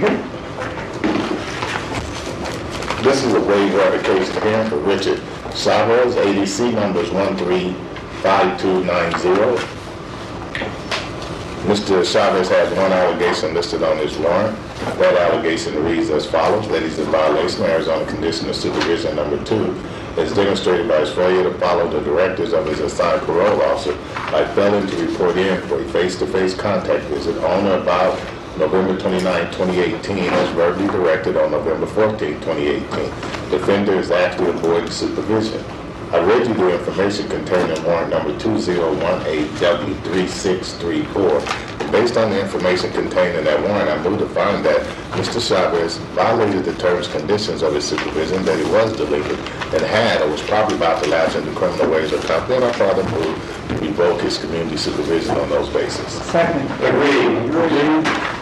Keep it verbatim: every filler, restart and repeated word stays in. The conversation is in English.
This is a waiver of the case to hearing for Richard Chavez. A D C number is one three five two nine zero. Mister Chavez has one allegation listed on his warrant. That allegation reads as follows: that he's in violation of Arizona Condition of Supervision number two, is demonstrated by his failure to follow the directives of his assigned parole officer by failing to report in for a face-to-face contact visit on or about November twenty-ninth, twenty eighteen, as verbally directed on November fourteenth, twenty eighteen. Defender is actually avoiding supervision. I read you the information contained in warrant number two zero one eight W three six three four. Based on the information contained in that warrant, I move to find that Mister Chavez violated the terms and conditions of his supervision, that he was delinquent, and had or was probably about to lapse into criminal ways or conduct. I further move to revoke his community supervision on those bases. Second. Agreed. Agreed.